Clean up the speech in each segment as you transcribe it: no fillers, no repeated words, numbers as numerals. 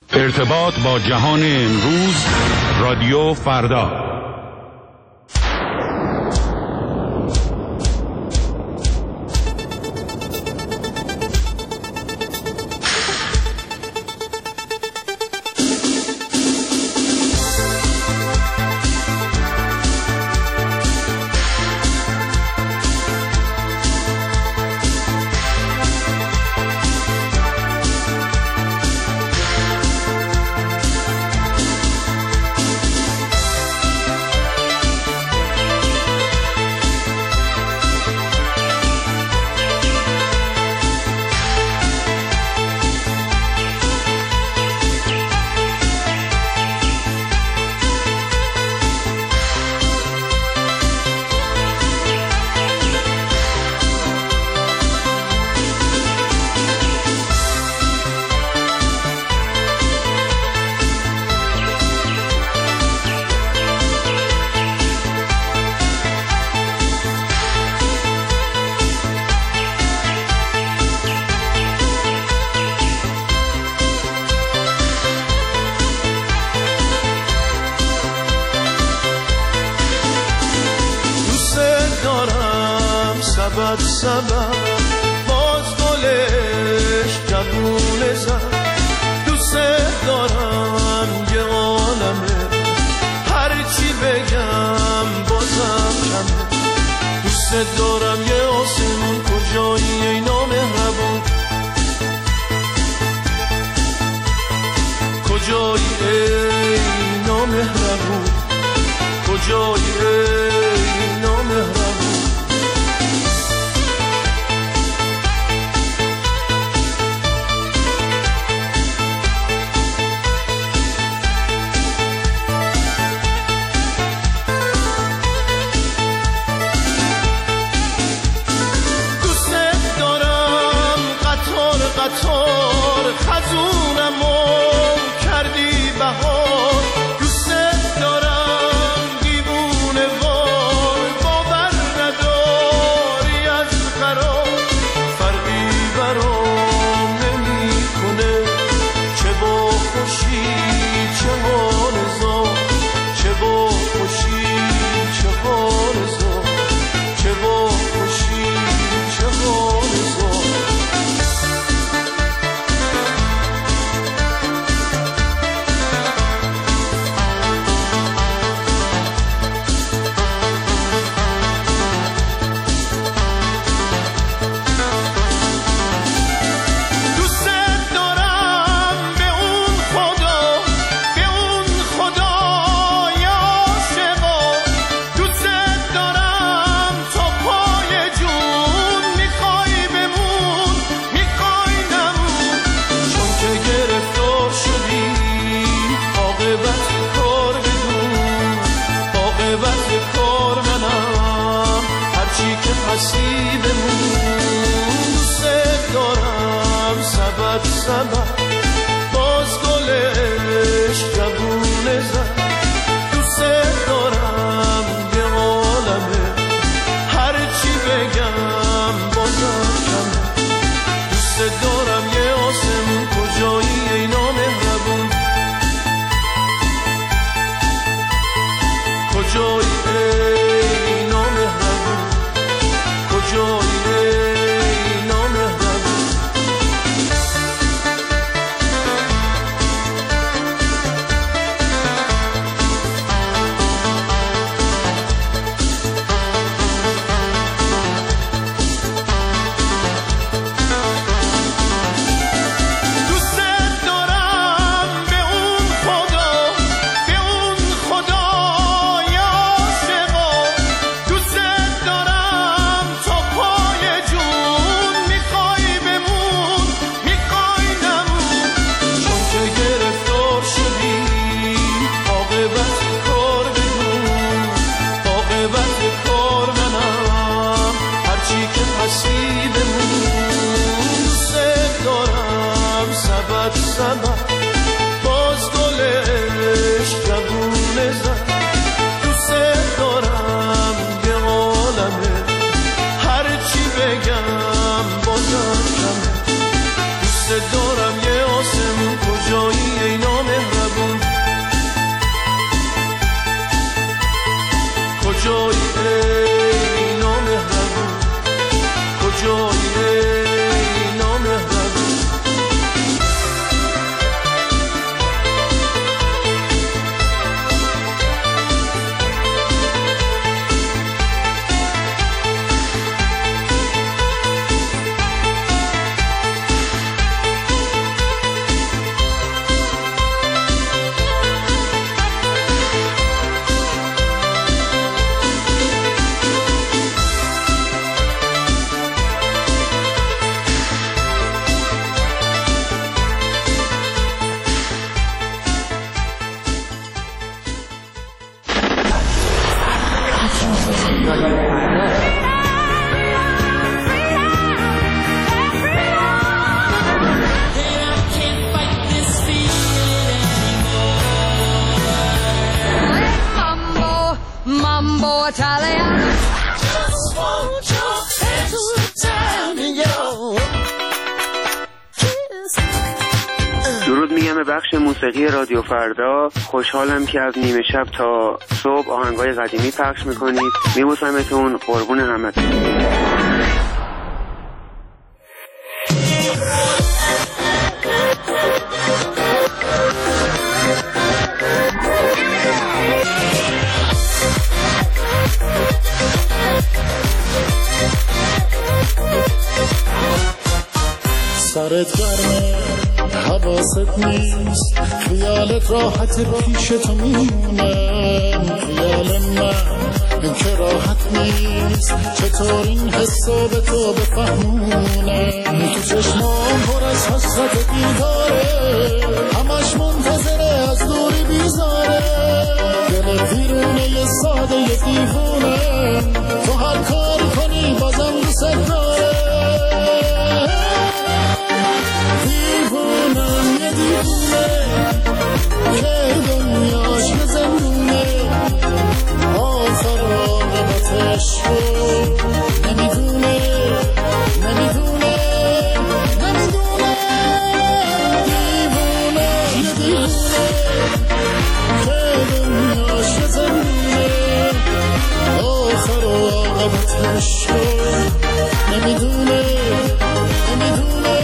ارتباط با جهان امروز، رادیو فردا. سبب باز گلش جوونه زد، دوست دارم یه عالمه، هرچی بگم بازم کمه، دوست دارم یه آسمون، کجایی ای نامهربون، کجایی ای نامهربون، کجایی ای نامهربون. قطار خزونمو کردی بهار، دوست دارم دیوونه وار، باور نداری از قرار، فرقی برام نمیکنه چه با خوشی چه با نزا، چه با خوشی چه با نزا، چه با خوشی چه با نزا. سبب باز گلش جوونه زد، دوست دارم یه عالمه، هرچی بگم بازم کمه، دوست دارم یه آسمون، کجایی ای نامهربون، کجایی ای نامهربون، کجایی ای نامهربون. سبب باز گلش جوونه زد، دوست دارم یه عالمه، هرچی بگم بازم کمه، دوست دارم یه آسمون، کجایی ای شنیدن به بخش موسیقی رادیو فردا. خوشحالم که از نیمه شب تا صبح آهنگای قدیمی پخش میکنید. میبوسمتون، قربون همتون. سرت گرمه حواست نیست، خیالت راحت پیش تو میمونم. خیال من که راحت نیست، چطور این حسا به تو بفهمونم. تو چشمام پر از حسرت دیداره، همش منتظره از دوری بیزاره. دل دیرونه یه ساده یه دیوونه، تو هر کار کنی بازم دوست داره. دیوونم یه دیوونه که دنیاش یه زندونه، آخر عاقبتش رو نمیدونه نمیدونه نمیدونه. دیوونه یه دیوونه که دنیاش یه زندونه، آخر عاقبتش رو نمیدونه نمیدونه.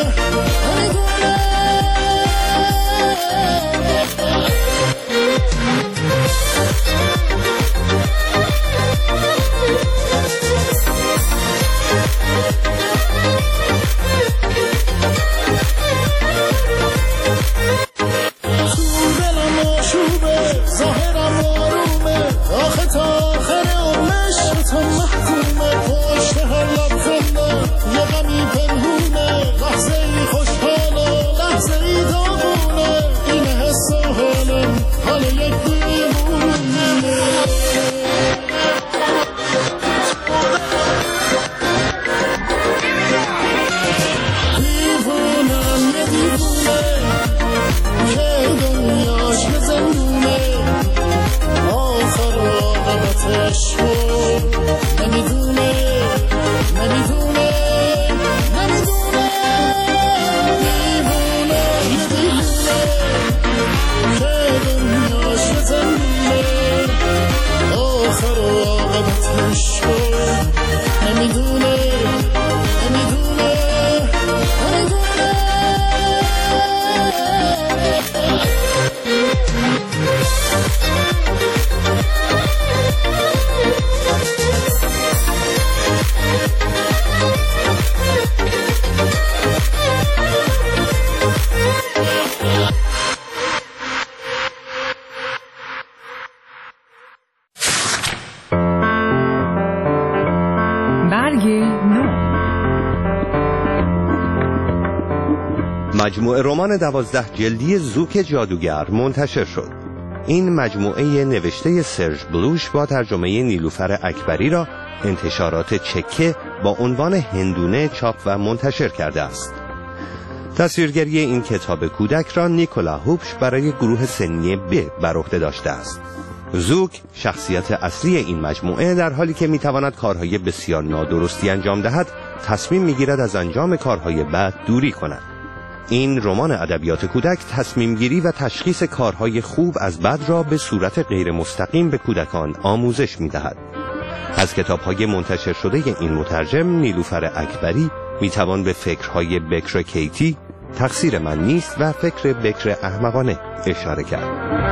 مجموعه رمان 12 جلدی زوک جادوگر منتشر شد. این مجموعه نوشته سرژ بلوش با ترجمه نیلوفر اکبری را انتشارات چکه با عنوان هندونه چاپ و منتشر کرده است. تصویرگری این کتاب کودک را نیکولا هوبش برای گروه سنی ب بر عهده داشته است. زوک شخصیت اصلی این مجموعه در حالی که میتواند کارهای بسیار نادرستی انجام دهد، تصمیم میگیرد از انجام کارهای بد دوری کند. این رمان ادبیات کودک تصمیم گیری و تشخیص کارهای خوب از بد را به صورت غیر مستقیم به کودکان آموزش می‌دهد. از کتاب‌های منتشر شده این مترجم نیلوفر اکبری می‌توان به فکرهای بکر کیتی، تقصیر من نیست و فکر بکر احمقانه اشاره کرد.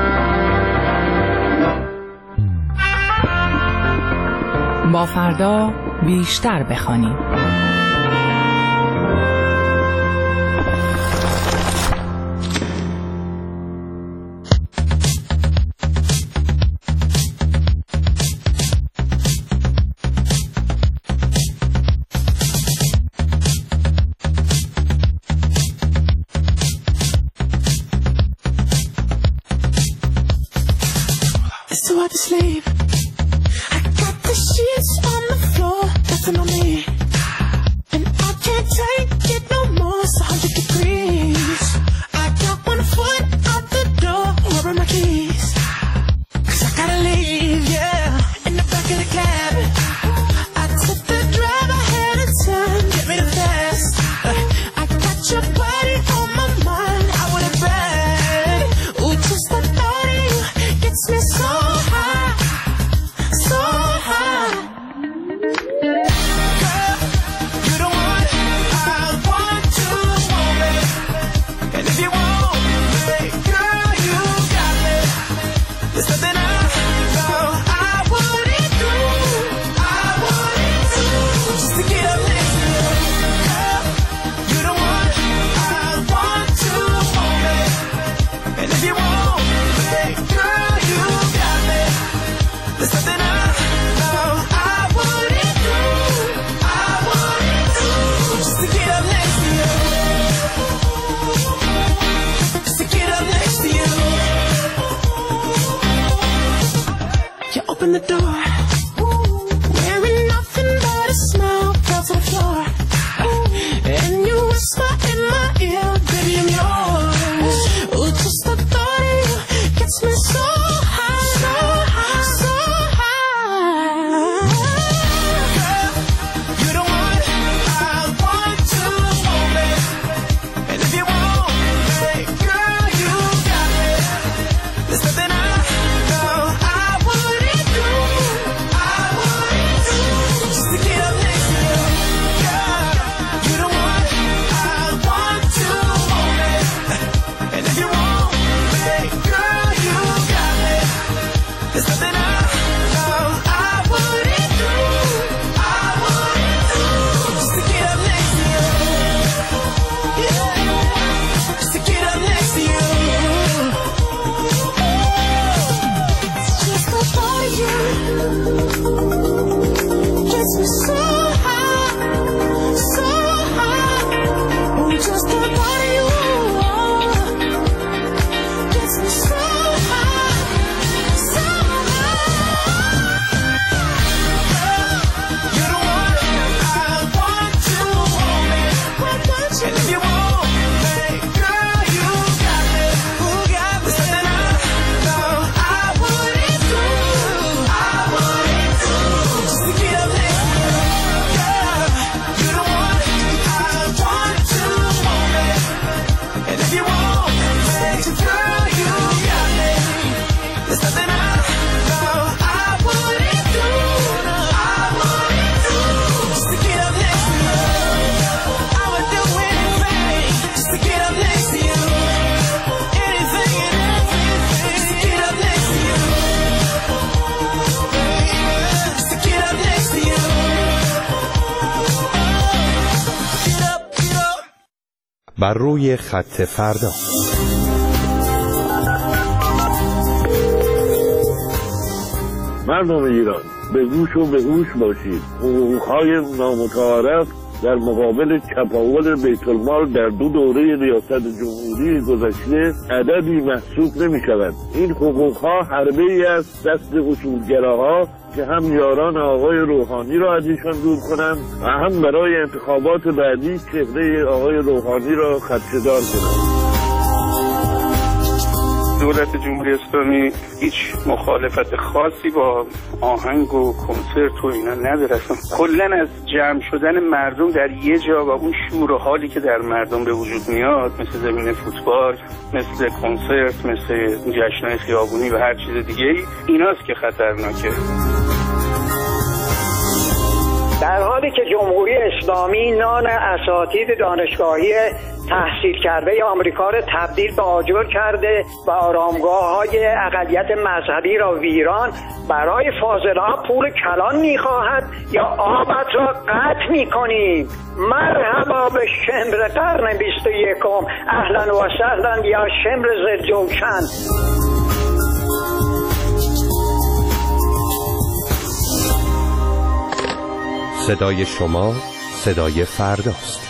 با فردا بیشتر بخوانیم. Sleep. I got the sheets on the floor, nothing on me, and I can't take it no more. It's 100 degrees. I got 1 foot out the door, rubbing my keys, 'cause I gotta leave, yeah. In the back of the cab, I took the drive ahead of time, get me the fast. I got your body on my mind, I would have bet. open the door. Wearing nothing but a smile, fell to the floor. And you whisper in my ear, baby, I'm yours. Oh, just the thought of you gets me so high, so high, so high. Girl, you're the one I want to hold me. And if you want me, girl, you got me. There's nothing I know I wouldn't do. I wouldn't do just to get up next to you. Girl, you're the one I want to hold me. And if you want me, girl, you got me. There's nothing I know I wouldn't do. I wouldn't do just to get up next to you. Yeah, just to get up next to you. Just the thought of you gets me so high, so high. Oh, just the thought of you gets me so high, so high. You're the one I want to hold me. And if you want me, girl, you got me. Who got me? Something I know I wouldn't do. I wouldn't do just to get up next to you. Girl, you're the one I want to hold me. And if you want me, girl, you got me. There's nothing I know I wouldn't do. I wouldn't do just to get up next to you. I would do anything just to get up next to you. Anything and everything just to get up next to you. Just to get up next to you. Get up, get up. بر روی خط فردا. مردم ایران به گوش و به هوش باشید. حقوق‌های نامتعارف در مقابل چپاول بیت المال در 2 دوره ریاست جمهوری گذشته عددی محسوب نمی شود. این حقوق‌ها حربه‌ای است دست اصولگراها که هم یاران آقای روحانی را از ایشان دور کنند و هم برای انتخابات بعدی چهره آقای روحانی را خدشه‌دار کنند. دولت جمهوری اسلامی هیچ مخالفت خاصی با آهنگ و کنسرت و اینا نداره. کلا از جمع شدن مردم در یه جا و اون شور و حالی که در مردم به وجود میاد، مثل زمین فوتبال، مثل کنسرت، مثل جشن‌های خیابونی و هر چیز دیگه‌ای، ایناست که خطرناکه. در حالی که جمهوری اسلامی نان اساتید دانشگاهی تحصیل کرده آمریکا را تبدیل به آجر کرده و آرامگاه‌های اقلیت مذهبی را ویران، برای فاضل‌ها پول کلان می‌خواهد یا آبت را قطع می‌کنیم. مرحبا به شمر قرن 21، اهلا و سهلا یا شمر زرجوشن. صدای شما صدای فرداست.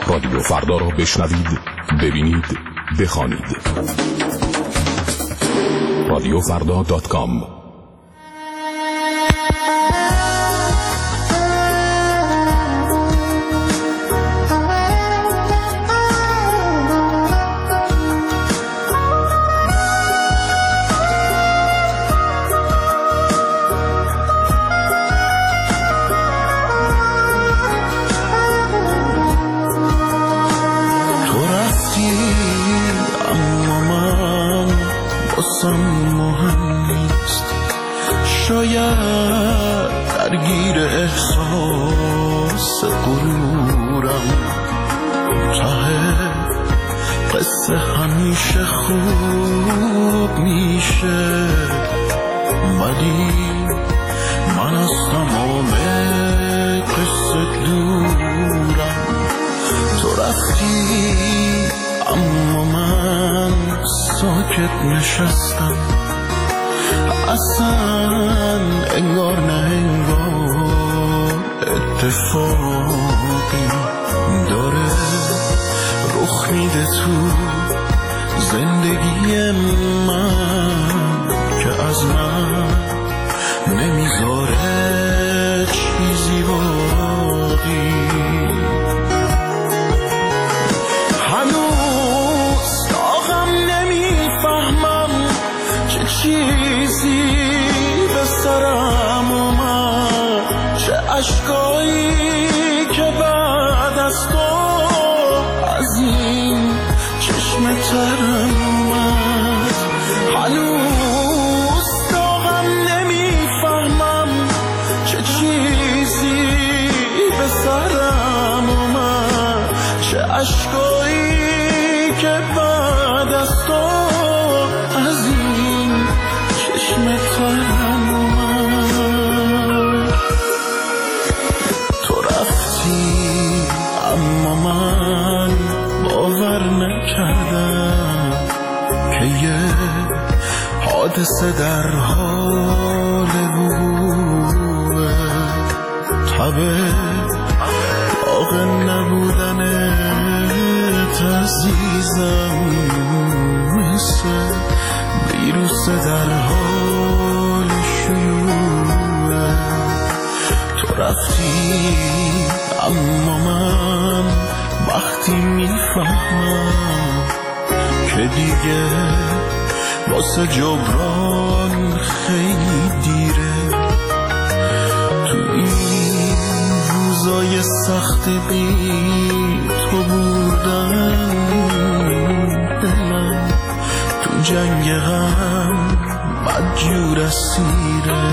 رادیو فردا را بشنوید، ببینید، بخوانید. radiofrda.com. شاید درگیر احساس غرورم، ته قصه همیشه خوب میشه، ولی من از تمام قصه دورم. تو رفتی اما من ساکت نشستم، اصلا انگار نه انگار اتفاقی داره رخ میده تو زندگی من که از من نمیذاره چیزی باقی. هنوز داغم نمیفهمم چه چیزی به سرم اومد، چه اشکایی که بعد از تو از این چشم ترم اومد. هنوز داغم نمیفهمم چه چیزی به سرم اومد، چه اشکایی که بعد از تو از این چشم ترم اومد. تو رفتی اما من باور نکردم که یه حادثه در حال وقوعه، تبه داغ نبودنت عزیزم مثل ویروس در حال شیوعه. تو رفتی اما من وقتی میفهمم که دیگه واسه جبران خیلی دیره، تو این روزای سخت بی تو بودن دلم تو جنگ غم بدجور اسیره.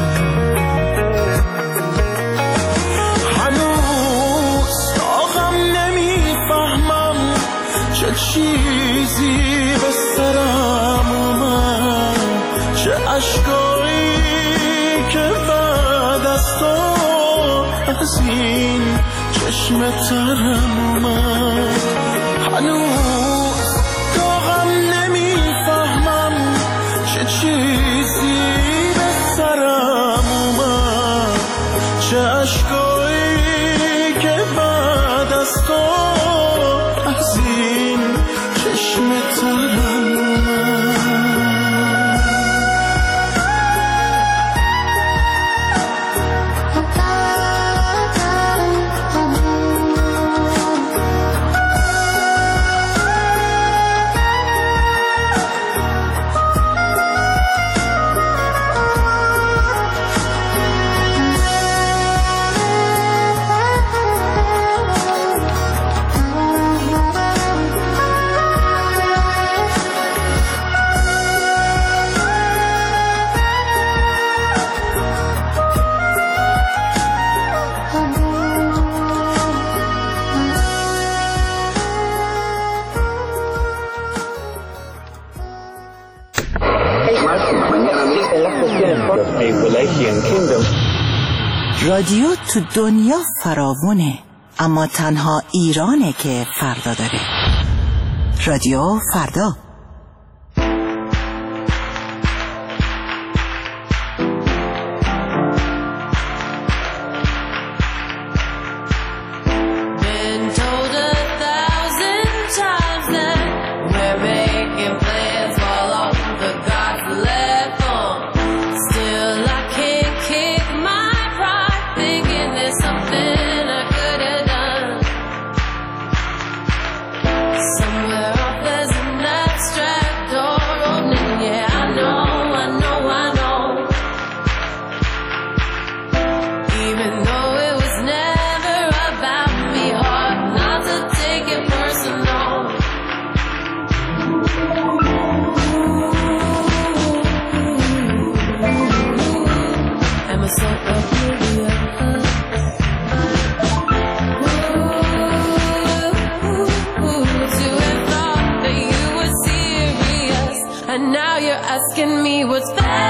هنوز داغم نمیفهمم چه چیزی به سرم اومد، چه اشکایی که بعد از تو از این چشم ترم اومد. هنوز داغم نمیفهمم چه چیزی به سرم اومد، چه اشکایی که بعد از تو از این چشم ترم اومد. رادیو تو دنیا فراوونه، اما تنها ایرانه که فردا داره. رادیو فردا. Been told a you're asking me what's fair.